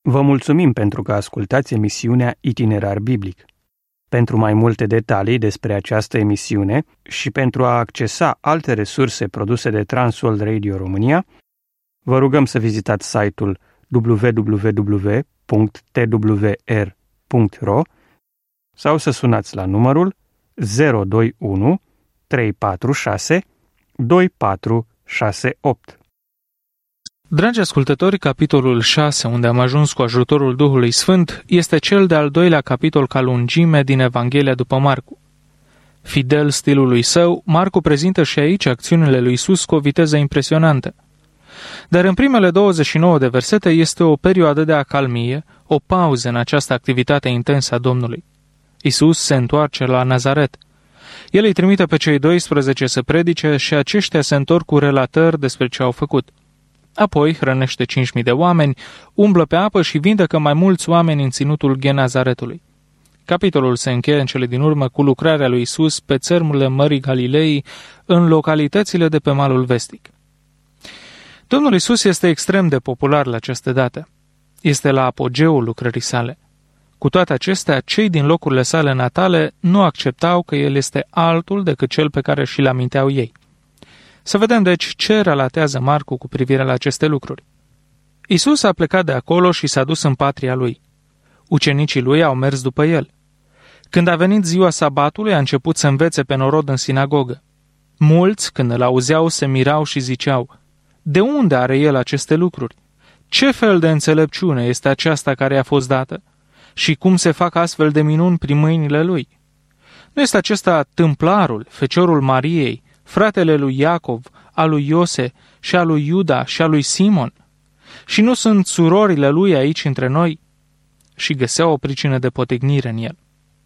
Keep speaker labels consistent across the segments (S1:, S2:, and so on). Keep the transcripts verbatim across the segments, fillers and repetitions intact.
S1: Vă mulțumim pentru că ascultați emisiunea Itinerar Biblic. Pentru mai multe detalii despre această emisiune și pentru a accesa alte resurse produse de Transworld Radio România, vă rugăm să vizitați site-ul w w w punct t w r punct r o sau să sunați la numărul zero doi unu trei patru șase doi patru șase opt.
S2: Dragi ascultători, capitolul șase, unde am ajuns cu ajutorul Duhului Sfânt, este cel de-al doilea capitol ca lungime din Evanghelia după Marcu. Fidel stilului său, Marcu prezintă și aici acțiunile lui Iisus cu o viteză impresionantă. Dar în primele douăzeci și nouă de versete este o perioadă de acalmie, o pauză în această activitate intensă a Domnului. Iisus se întoarce la Nazaret. El îi trimite pe cei doisprezece să predice și aceștia se întorc cu relatări despre ce au făcut. Apoi hrănește cinci mii de oameni, umblă pe apă și vindecă mai mulți oameni în ținutul Genazaretului. Capitolul se încheie în cele din urmă cu lucrarea lui Iisus pe țărmurile Mării Galilei, în localitățile de pe malul vestic. Domnul Iisus este extrem de popular la această dată. Este la apogeul lucrării sale. Cu toate acestea, cei din locurile sale natale nu acceptau că el este altul decât cel pe care și-l aminteau ei. Să vedem deci ce relatează Marcu cu privire la aceste lucruri. Iisus a plecat de acolo și s-a dus în patria lui. Ucenicii lui au mers după el. Când a venit ziua sabatului, a început să învețe pe norod în sinagogă. Mulți, când îl auzeau, se mirau și ziceau: de unde are el aceste lucruri? Ce fel de înțelepciune este aceasta care i-a fost dată? Și cum se fac astfel de minuni prin mâinile lui? Nu este acesta tâmplarul, feciorul Mariei, fratele lui Iacov, al lui Iose și al lui Iuda și al lui Simon? Și nu sunt surorile lui aici între noi? Și găseau o pricină de potignire în el.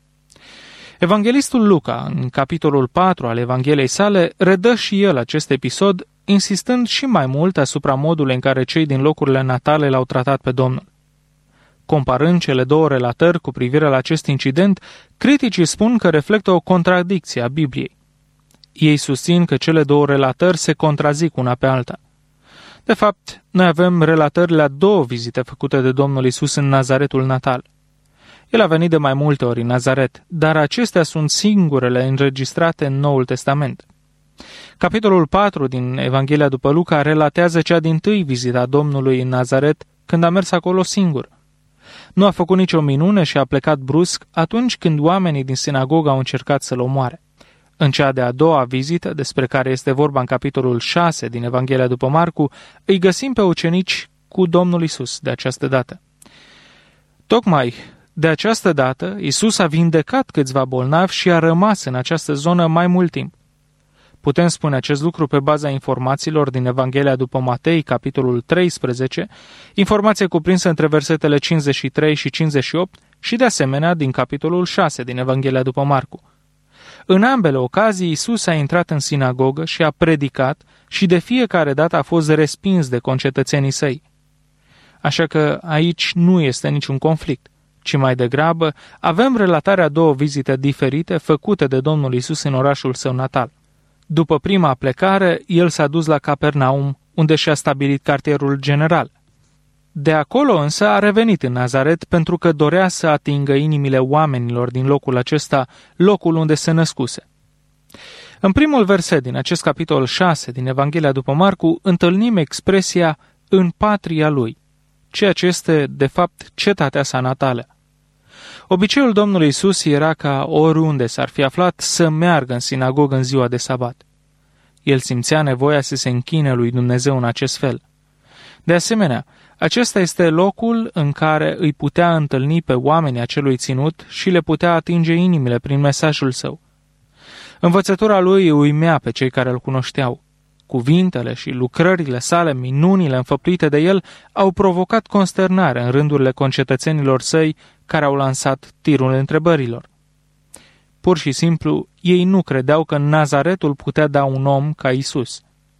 S2: Evanghelistul Luca, în capitolul patru al Evangheliei sale, redă și el acest episod, insistând și mai mult asupra modului în care cei din locurile natale l-au tratat pe Domnul. Comparând cele două relatări cu privire la acest incident, criticii spun că reflectă o contradicție a Bibliei. Ei susțin că cele două relatări se contrazic una pe alta. De fapt, noi avem relatări la două vizite făcute de Domnul Iisus în Nazaretul natal. El a venit de mai multe ori în Nazaret, dar acestea sunt singurele înregistrate în Noul Testament. Capitolul patru din Evanghelia după Luca relatează cea dintâi vizită a Domnului în Nazaret, când a mers acolo singur. Nu a făcut nicio minune și a plecat brusc atunci când oamenii din sinagogă au încercat să-l omoare. În cea de-a doua vizită, despre care este vorba în capitolul șase din Evanghelia după Marcu, îi găsim pe ucenici cu Domnul Iisus de această dată. Tocmai de această dată, Iisus a vindecat câțiva bolnavi și a rămas în această zonă mai mult timp. Putem spune acest lucru pe baza informațiilor din Evanghelia după Matei, capitolul treisprezece, informație cuprinsă între versetele cincizeci și trei și cincizeci și opt și de asemenea din capitolul șase din Evanghelia după Marcu. În ambele ocazii, Iisus a intrat în sinagogă și a predicat și de fiecare dată a fost respins de concetățenii săi. Așa că aici nu este niciun conflict, ci mai degrabă avem relatarea două vizite diferite făcute de Domnul Iisus în orașul său natal. După prima plecare, el s-a dus la Capernaum, unde și-a stabilit cartierul general. De acolo însă a revenit în Nazaret pentru că dorea să atingă inimile oamenilor din locul acesta, locul unde se născuse. În primul verset din acest capitol șase din Evanghelia după Marcu întâlnim expresia în patria lui, ceea ce este, de fapt, cetatea sa natală. Obiceiul Domnului Iisus era ca oriunde s-ar fi aflat să meargă în sinagogă în ziua de sabat. El simțea nevoia să se închine lui Dumnezeu în acest fel. De asemenea, acesta este locul în care îi putea întâlni pe oamenii acelui ținut și le putea atinge inimile prin mesajul său. Învățătura lui îi uimea pe cei care îl cunoșteau. Cuvintele și lucrările sale, minunile înfăptuite de el, au provocat consternare în rândurile concetățenilor săi care au lansat tirul întrebărilor. Pur și simplu, ei nu credeau că Nazaretul putea da un om ca Iisus.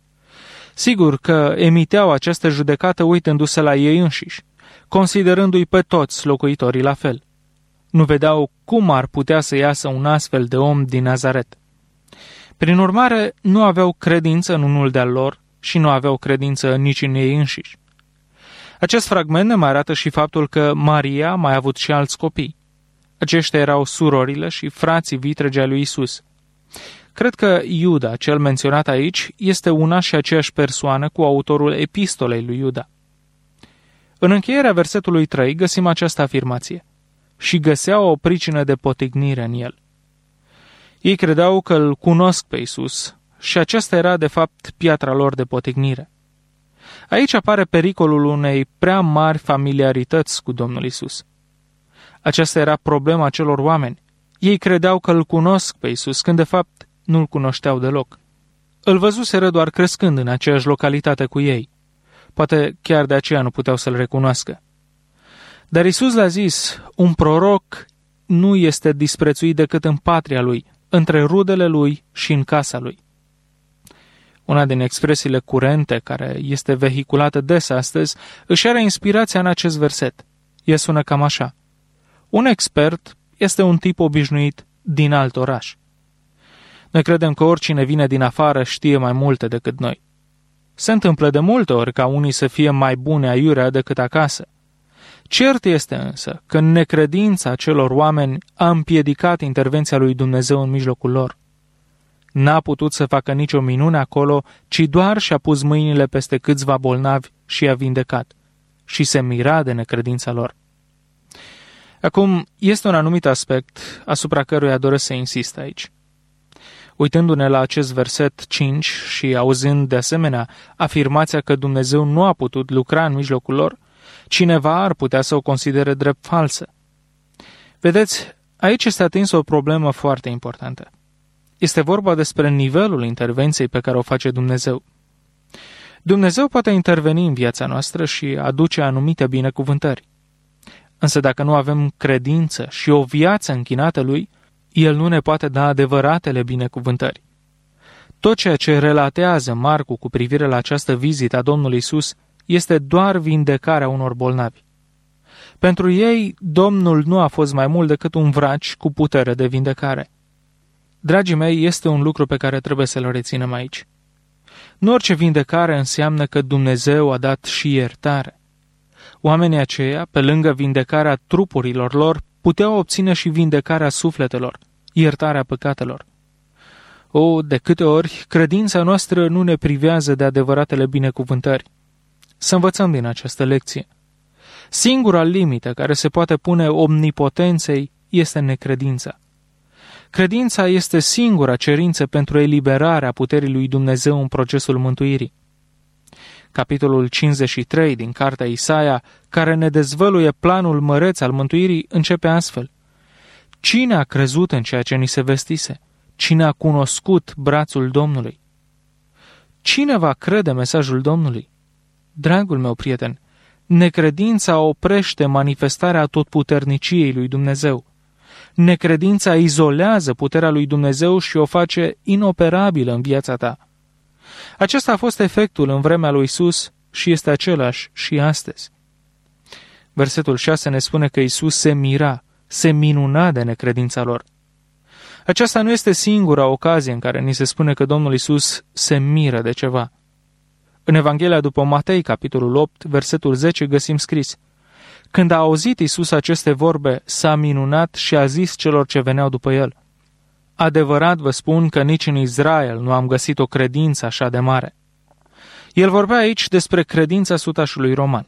S2: Sigur că emiteau această judecată uitându-se la ei înșiși, considerându-i pe toți locuitorii la fel. Nu vedeau cum ar putea să iasă un astfel de om din Nazaret. Prin urmare, nu aveau credință în unul de-al lor și nu aveau credință nici în ei înșiși. Acest fragment ne mai arată și faptul că Maria a mai avut și alți copii. Aceștia erau surorile și frații vitregi ai lui Isus. Cred că Iuda, cel menționat aici, este una și aceeași persoană cu autorul epistolei lui Iuda. În încheierea versetului trei găsim această afirmație: și găseau o pricină de potignire în el. Ei credeau că îl cunosc pe Isus și aceasta era de fapt piatra lor de potignire. Aici apare pericolul unei prea mari familiarități cu Domnul Isus. Aceasta era problema celor oameni. Ei credeau că îl cunosc pe Isus, când de fapt nu-l cunoșteau deloc. Îl văzuseră doar crescând în aceeași localitate cu ei. Poate chiar de aceea nu puteau să-l recunoască. Dar Isus le-a zis: un proroc nu este disprețuit decât în patria lui, între rudele lui și în casa lui. Una din expresiile curente, care este vehiculată des astăzi, își are inspirația în acest verset. Ea sună cam așa: un expert este un tip obișnuit din alt oraș. Noi credem că oricine vine din afară știe mai multe decât noi. Se întâmplă de multe ori ca unii să fie mai bune aiurea decât acasă. Cert este însă că necredința celor oameni a împiedicat intervenția lui Dumnezeu în mijlocul lor. N-a putut să facă nicio minune acolo, ci doar și-a pus mâinile peste câțiva bolnavi și i-a vindecat. Și se mira de necredința lor. Acum, este un anumit aspect asupra căruia doresc să insist aici. Uitându-ne la acest verset cinci și auzind de asemenea afirmația că Dumnezeu nu a putut lucra în mijlocul lor, cineva ar putea să o considere drept falsă. Vedeți, aici este atinsă o problemă foarte importantă. Este vorba despre nivelul intervenției pe care o face Dumnezeu. Dumnezeu poate interveni în viața noastră și aduce anumite binecuvântări. Însă dacă nu avem credință și o viață închinată lui, El nu ne poate da adevăratele binecuvântări. Tot ceea ce relatează Marcu cu privire la această vizită a Domnului Isus este doar vindecarea unor bolnavi. Pentru ei, Domnul nu a fost mai mult decât un vraci cu putere de vindecare. Dragii mei, este un lucru pe care trebuie să-l reținem aici. Nu orice vindecare înseamnă că Dumnezeu a dat și iertare. Oamenii aceia, pe lângă vindecarea trupurilor lor, puteau obține și vindecarea sufletelor, iertarea păcatelor. O, de câte ori, credința noastră nu ne privează de adevăratele binecuvântări. Să învățăm din această lecție. Singura limită care se poate pune omnipotenței este necredința. Credința este singura cerință pentru eliberarea puterii lui Dumnezeu în procesul mântuirii. Capitolul cincizeci și trei din cartea Isaia, care ne dezvăluie planul măreț al mântuirii, începe astfel: cine a crezut în ceea ce ni se vestise? Cine a cunoscut brațul Domnului? Cine va crede mesajul Domnului? Dragul meu prieten, necredința oprește manifestarea atotputerniciei lui Dumnezeu. Necredința izolează puterea lui Dumnezeu și o face inoperabilă în viața ta. Acesta a fost efectul în vremea lui Isus și este același și astăzi. Versetul șase ne spune că Isus se mira, se minuna de necredința lor. Aceasta nu este singura ocazie în care ni se spune că Domnul Isus se miră de ceva. În Evanghelia după Matei, capitolul opt, versetul zece, găsim scris: când a auzit Isus aceste vorbe, s-a minunat și a zis celor ce veneau după el: adevărat vă spun că nici în Israel nu am găsit o credință așa de mare. El vorbea aici despre credința sutașului roman.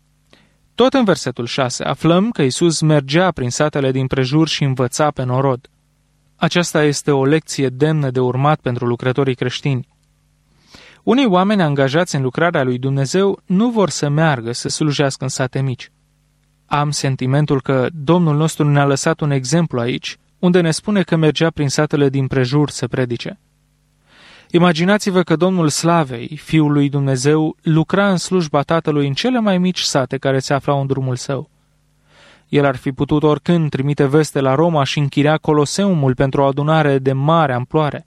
S2: Tot în versetul șase aflăm că Isus mergea prin satele din prejur și învăța pe norod. Aceasta este o lecție demnă de urmat pentru lucrătorii creștini. Unii oameni angajați în lucrarea lui Dumnezeu nu vor să meargă să slujească în sate mici. Am sentimentul că Domnul nostru ne-a lăsat un exemplu aici, unde ne spune că mergea prin satele din prejur să predice. Imaginați-vă că Domnul Slavei, Fiul lui Dumnezeu, lucra în slujba Tatălui în cele mai mici sate care se aflau în drumul său. El ar fi putut oricând trimite veste la Roma și închiria Coloseumul pentru o adunare de mare amploare.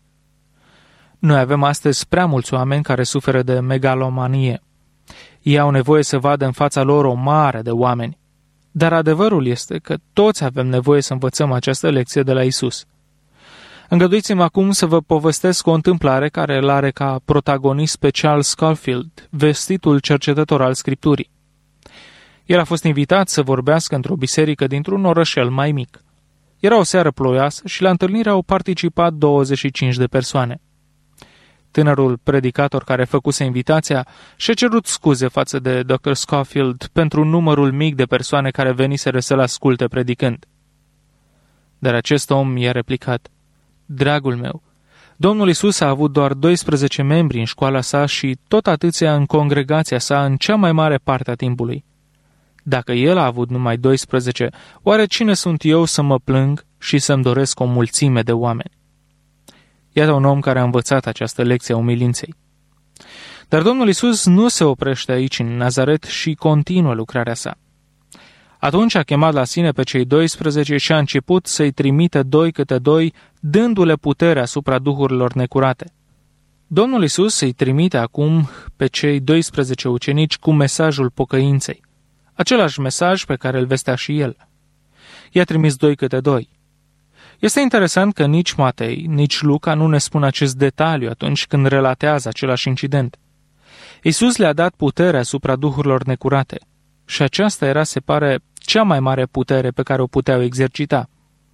S2: Noi avem astăzi prea mulți oameni care suferă de megalomanie. Ei au nevoie să vadă în fața lor o mare de oameni. Dar adevărul este că toți avem nevoie să învățăm această lecție de la Isus. Îngăduiți-mi acum să vă povestesc o întâmplare care îl are ca protagonist pe Charles Scofield, vestitul cercetător al Scripturii. El a fost invitat să vorbească într-o biserică dintr-un orășel mai mic. Era o seară ploioasă și la întâlnire au participat douăzeci și cinci de persoane. Tânărul predicator care făcuse invitația și-a cerut scuze față de doctor Scofield pentru numărul mic de persoane care veniseră să-l asculte predicând. Dar acest om i-a replicat: dragul meu, Domnul Iisus a avut doar doisprezece membri în școala sa și tot atâția în congregația sa în cea mai mare parte a timpului. Dacă el a avut numai doisprezece, oare cine sunt eu să mă plâng și să-mi doresc o mulțime de oameni? Iată un om care a învățat această lecție a umilinței. Dar Domnul Iisus nu se oprește aici în Nazaret și continuă lucrarea sa. Atunci a chemat la sine pe cei doisprezece și a început să-i trimite doi câte doi, dându-le putere asupra duhurilor necurate. Domnul Iisus îi trimite acum pe cei doisprezece ucenici cu mesajul pocăinței, același mesaj pe care îl vestea și el. I-a trimis doi câte doi. Este interesant că nici Matei, nici Luca nu ne spun acest detaliu atunci când relatează același incident. Iisus le-a dat putere asupra duhurilor necurate și aceasta era, se pare, cea mai mare putere pe care o puteau exercita.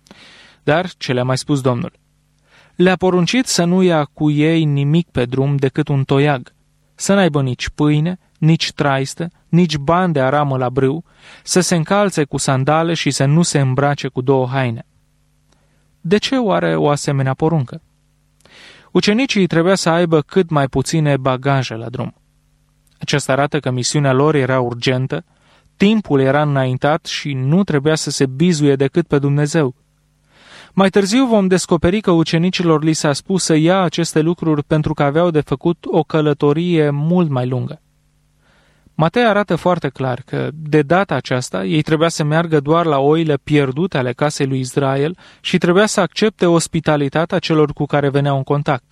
S2: Dar ce le-a mai spus Domnul? Le-a poruncit să nu ia cu ei nimic pe drum decât un toiag, să n-aibă nici pâine, nici traistă, nici bani de aramă la brâu, să se încalțe cu sandale și să nu se îmbrace cu două haine. De ce oare o asemenea poruncă? Ucenicii trebuia să aibă cât mai puține bagaje la drum. Aceasta arată că misiunea lor era urgentă, timpul era înaintat și nu trebuia să se bizuie decât pe Dumnezeu. Mai târziu vom descoperi că ucenicilor li s-a spus să ia aceste lucruri pentru că aveau de făcut o călătorie mult mai lungă. Matei arată foarte clar că, de data aceasta, ei trebuia să meargă doar la oile pierdute ale casei lui Israel și trebuia să accepte ospitalitatea celor cu care veneau în contact.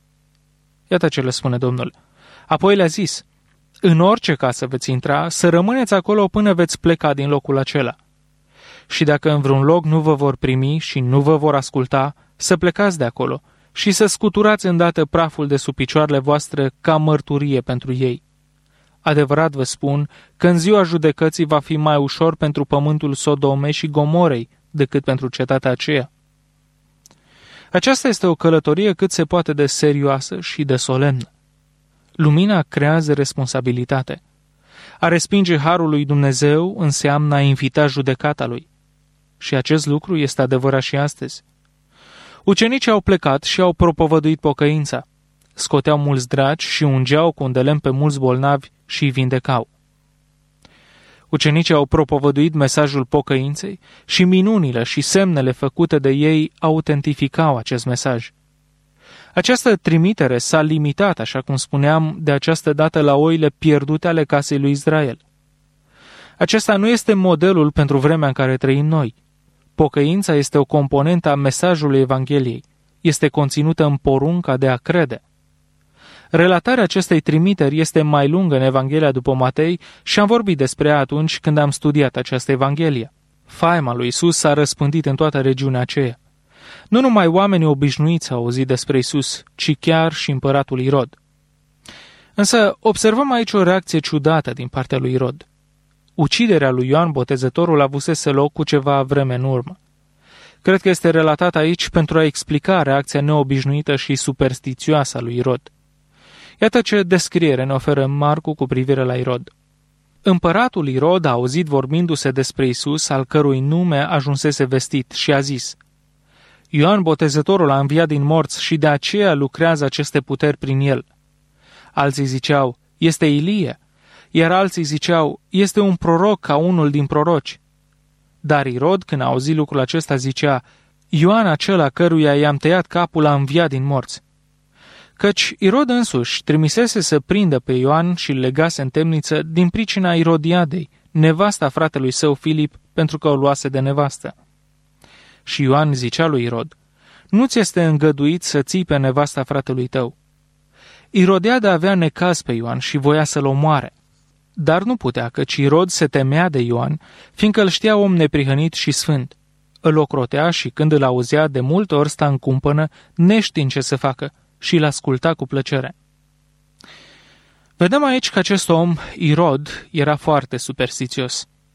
S2: Iată ce le spune Domnul. Apoi le-a zis: în orice casă veți intra, să rămâneți acolo până veți pleca din locul acela. Și dacă în vreun loc nu vă vor primi și nu vă vor asculta, să plecați de acolo și să scuturați îndată praful de sub picioarele voastre ca mărturie pentru ei. Adevărat vă spun că în ziua judecății va fi mai ușor pentru pământul Sodomei și Gomorei decât pentru cetatea aceea. Aceasta este o călătorie cât se poate de serioasă și de solemnă. Lumina creează responsabilitate. A respinge harul lui Dumnezeu înseamnă a invita judecata lui. Și acest lucru este adevărat și astăzi. Ucenicii au plecat și au propovăduit pocăința. Scoteau mulți draci și ungeau cu un de lemn pe mulți bolnavi și îi vindecau. Ucenicii au propovăduit mesajul pocăinței și minunile și semnele făcute de ei autentificau acest mesaj. Această trimitere s-a limitat, așa cum spuneam, de această dată la oile pierdute ale casei lui Israel. Acesta nu este modelul pentru vremea în care trăim noi. Pocăința este o componentă a mesajului Evangheliei. Este conținută în porunca de a crede. Relatarea acestei trimiteri este mai lungă în Evanghelia după Matei și am vorbit despre ea atunci când am studiat această Evanghelie. Faima lui Isus s-a răspândit în toată regiunea aceea. Nu numai oamenii obișnuiți au auzit despre Isus, ci chiar și împăratul Irod. Însă observăm aici o reacție ciudată din partea lui Irod. Uciderea lui Ioan Botezătorul avusese loc cu ceva vreme în urmă. Cred că este relatat aici pentru a explica reacția neobișnuită și superstițioasă a lui Irod. Iată ce descriere ne oferă Marcu cu privire la Irod. Împăratul Irod a auzit vorbindu-se despre Isus, al cărui nume ajunsese vestit, și a zis: Ioan Botezătorul a înviat din morți și de aceea lucrează aceste puteri prin el. Alții ziceau: este Ilie, iar alții ziceau: este un proroc ca unul din proroci. Dar Irod, când a auzit lucrul acesta, zicea: Ioan acela căruia i-am tăiat capul a înviat din morți. Căci Irod însuși trimisese să prindă pe Ioan și îl legase în temniță din pricina Irodiadei, nevasta fratelui său Filip, pentru că o luase de nevastă. Și Ioan zicea lui Irod: nu-ți este îngăduit să ții pe nevasta fratelui tău. Irodiada avea necaz pe Ioan și voia să-l omoare. Dar nu putea, căci Irod se temea de Ioan, fiindcă îl știa om neprihănit și sfânt. Îl ocrotea și când îl auzea, de multe ori sta în cumpănă, neștiind ce să facă, și îl asculta cu plăcere. Vedem aici că acest om, Irod, era foarte superstițios.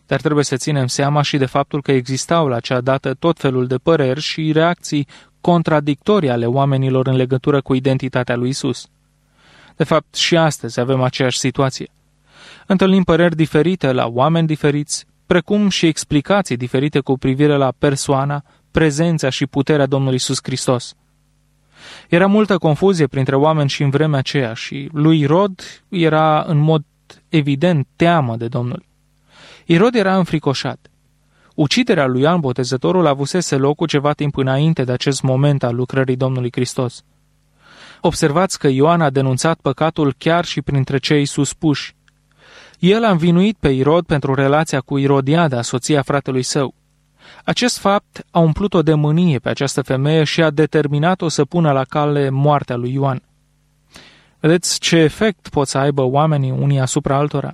S2: Dar trebuie să ținem seama și de faptul că existau la acea dată tot felul de păreri și reacții contradictorii ale oamenilor în legătură cu identitatea lui Isus. De fapt, și astăzi avem aceeași situație. Întâlnim păreri diferite la oameni diferiți, precum și explicații diferite cu privire la persoana, prezența și puterea Domnului Iisus Hristos. Era multă confuzie printre oameni și în vremea aceea și lui Irod era în mod evident teamă de Domnul. Irod era înfricoșat. Uciderea lui Ioan Botezătorul avusese loc cu ceva timp înainte de acest moment al lucrării Domnului Hristos. Observați că Ioan a denunțat păcatul chiar și printre cei suspuși. El a învinuit pe Irod pentru relația cu Irodiada, soția fratelui său. Acest fapt a umplut-o de mânie pe această femeie și a determinat-o să pună la cale moartea lui Ioan. Vedeți ce efect pot să aibă oamenii unii asupra altora?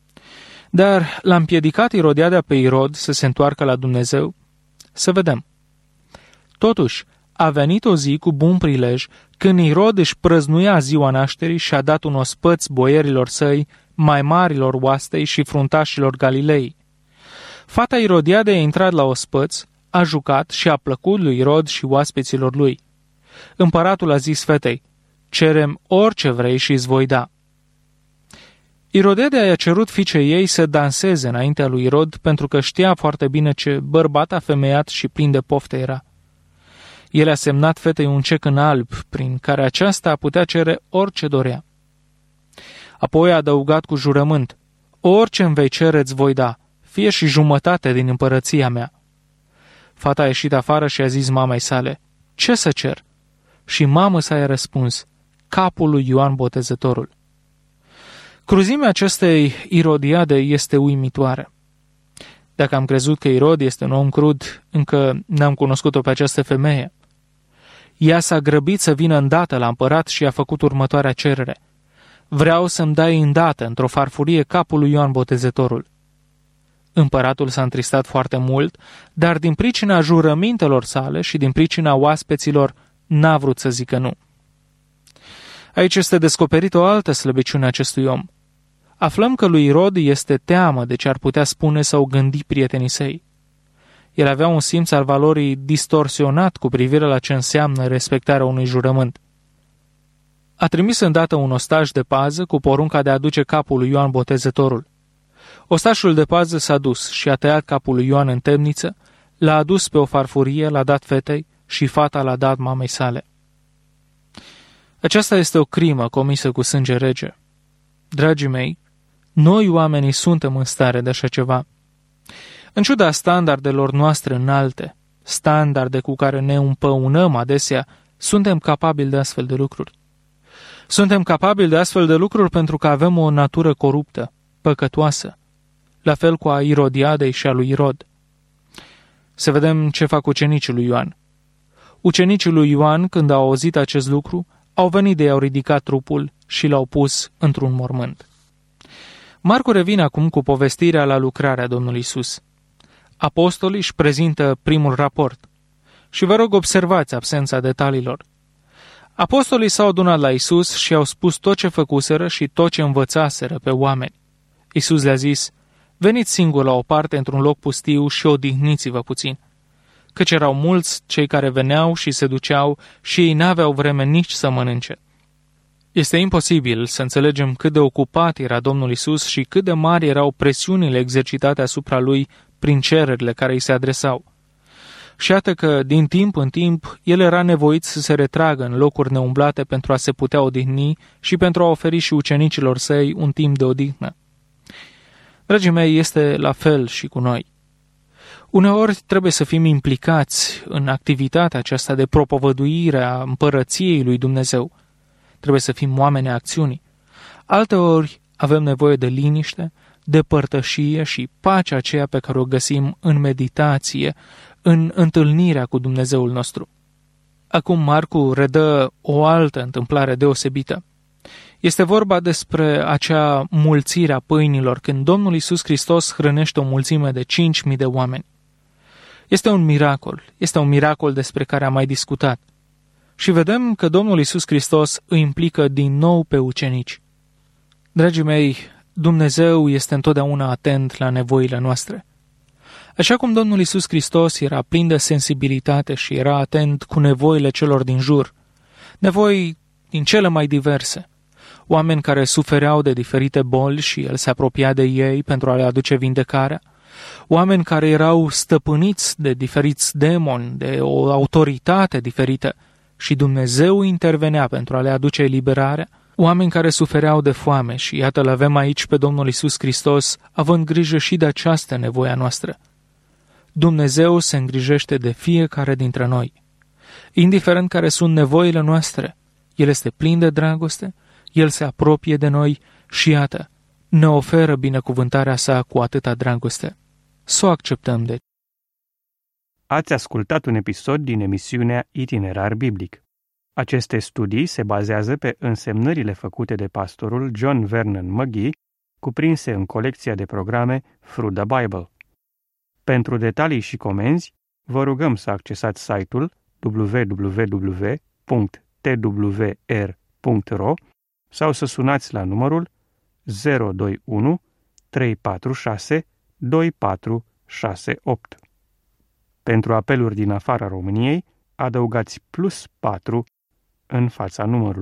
S2: Dar l-a împiedicat Irodiada pe Irod să se întoarcă la Dumnezeu? Să vedem. Totuși, a venit o zi cu bun prilej când Irod își prăznuia ziua nașterii și a dat un ospăț boierilor săi, mai marilor oastei și fruntașilor Galilei. Fata Irodiadei a intrat la ospăț, a jucat și a plăcut lui Irod și oaspeților lui. Împăratul a zis fetei, cerem orice vrei și îți voi da. Irodiada i-a cerut fiicei ei să danseze înaintea lui Irod pentru că știa foarte bine ce bărbat afemeiat și plin de pofte era. El a semnat fetei un cec în alb prin care aceasta putea cere orice dorea. Apoi a adăugat cu jurământ, orice îmi vei cere îți voi da, fie și jumătate din împărăția mea. Fata a ieșit afară și a zis mamei sale, ce să cer? Și mamă sa i-a răspuns, capul lui Ioan Botezătorul. Cruzimea acestei Irodiade este uimitoare. Dacă am crezut că Irod este un om crud, încă n-am cunoscut-o pe această femeie. Ea s-a grăbit să vină îndată la împărat și a făcut următoarea cerere. Vreau să-mi dai îndată, într-o farfurie, capul lui Ioan Botezătorul. Împăratul s-a întristat foarte mult, dar din pricina jurămintelor sale și din pricina oaspeților n-a vrut să zică nu. Aici este descoperită o altă slăbiciune a acestui om. Aflăm că lui Irod este teamă de ce ar putea spune sau gândi prietenii săi. El avea un simț al valorii distorsionat cu privire la ce înseamnă respectarea unui jurământ. A trimis îndată un ostaș de pază cu porunca de a aduce capul lui Ioan Botezătorul. Ostașul de pază s-a dus și a tăiat capul lui Ioan în temniță, l-a adus pe o farfurie, l-a dat fetei și fata l-a dat mamei sale. Aceasta este o crimă comisă cu sânge rece. Dragii mei, noi oamenii suntem în stare de așa ceva. În ciuda standardelor noastre înalte, standarde cu care ne împăunăm adesea, suntem capabili de astfel de lucruri. Suntem capabili de astfel de lucruri pentru că avem o natură coruptă, păcătoasă, la fel cu a Irodiadei și a lui Irod. Să vedem ce fac ucenicii lui Ioan. Ucenicii lui Ioan, când au auzit acest lucru, au venit de i-au ridicat trupul și l-au pus într-un mormânt. Marcu revine acum cu povestirea la lucrarea Domnului Isus. Apostolii își prezintă primul raport și vă rog observați absența detaliilor. Apostolii s-au adunat la Isus și au spus tot ce făcuseră și tot ce învățaseră pe oameni. Isus le-a zis, veniți singur la o parte într-un loc pustiu și odihniți-vă puțin. Căci erau mulți cei care veneau și se duceau și ei n-aveau vreme nici să mănânce. Este imposibil să înțelegem cât de ocupat era Domnul Isus și cât de mari erau presiunile exercitate asupra lui prin cererile care îi se adresau. Și iată că, din timp în timp, el era nevoit să se retragă în locuri neumblate pentru a se putea odihni și pentru a oferi și ucenicilor săi un timp de odihnă. Dragii mei, este la fel și cu noi. Uneori trebuie să fim implicați în activitatea aceasta de propovăduire a împărăției lui Dumnezeu. Trebuie să fim oameni a acțiunii. Alteori avem nevoie de liniște, de părtășie și pacea aceea pe care o găsim în meditație, în întâlnirea cu Dumnezeul nostru. Acum Marcu redă o altă întâmplare deosebită. Este vorba despre acea mulțire a pâinilor, când Domnul Iisus Hristos hrănește o mulțime de cinci mii de oameni. Este un miracol, este un miracol despre care am mai discutat. Și vedem că Domnul Iisus Hristos îi implică din nou pe ucenici. Dragii mei, Dumnezeu este întotdeauna atent la nevoile noastre. Așa cum Domnul Iisus Hristos era plin de sensibilitate și era atent cu nevoile celor din jur, nevoi din cele mai diverse, oameni care sufereau de diferite boli și El se apropia de ei pentru a le aduce vindecarea, oameni care erau stăpâniți de diferiți demoni, de o autoritate diferită și Dumnezeu intervenea pentru a le aduce eliberarea, oameni care sufereau de foame și iată îl avem aici pe Domnul Iisus Hristos având grijă și de această nevoie a noastră. Dumnezeu se îngrijește de fiecare dintre noi. Indiferent care sunt nevoile noastre, El este plin de dragoste, El se apropie de noi și iată, ne oferă binecuvântarea sa cu atâta dragoste. Să o acceptăm, deci.
S1: Ați ascultat un episod din emisiunea Itinerar Biblic. Aceste studii se bazează pe însemnările făcute de pastorul John Vernon McGee, cuprinse în colecția de programe Through the Bible. Pentru detalii și comenzi, vă rugăm să accesați site-ul w w w punct t w r punct r o sau să sunați la numărul zero doi unu trei patru șase doi patru șase opt. Pentru apeluri din afara României, adăugați plus patru în fața numărului.